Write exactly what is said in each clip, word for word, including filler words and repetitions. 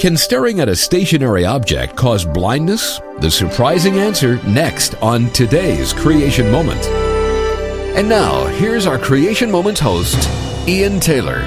Can staring at a stationary object cause blindness? The surprising answer next on today's Creation Moment. And now, here's our Creation Moment host, Ian Taylor.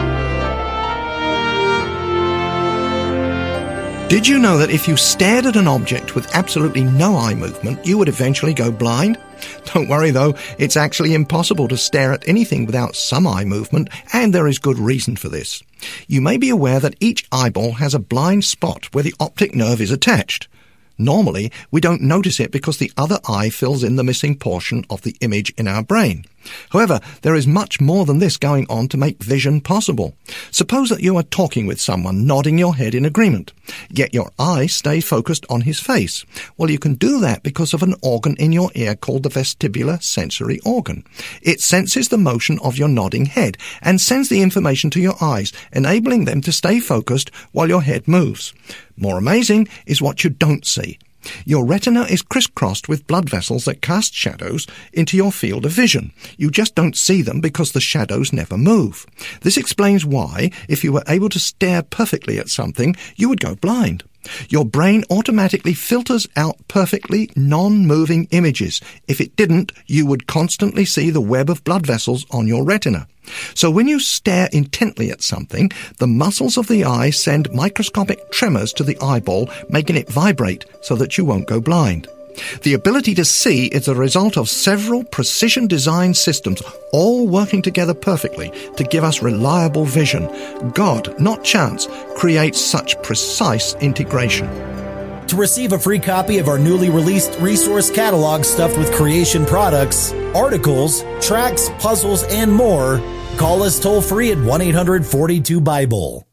Did you know that if you stared at an object with absolutely no eye movement, you would eventually go blind? Don't worry though, it's actually impossible to stare at anything without some eye movement, and there is good reason for this. You may be aware that each eyeball has a blind spot where the optic nerve is attached. Normally, we don't notice it because the other eye fills in the missing portion of the image in our brain. However, there is much more than this going on to make vision possible. Suppose that you are talking with someone, nodding your head in agreement, yet your eyes stay focused on his face. Well, you can do that because of an organ in your ear called the vestibular sensory organ. It senses the motion of your nodding head and sends the information to your eyes, enabling them to stay focused while your head moves. More amazing is what you don't see. Your retina is crisscrossed with blood vessels that cast shadows into your field of vision. You just don't see them because the shadows never move. This explains why, if you were able to stare perfectly at something, you would go blind. Your brain automatically filters out perfectly non-moving images. If it didn't, you would constantly see the web of blood vessels on your retina. So when you stare intently at something, the muscles of the eye send microscopic tremors to the eyeball, making it vibrate so that you won't go blind. The ability to see is a result of several precision-designed systems, all working together perfectly to give us reliable vision. God, not chance, creates such precise integration. To receive a free copy of our newly released resource catalog stuffed with creation products, articles, tracks, puzzles, and more, call us toll-free at one eight hundred forty-two Bible.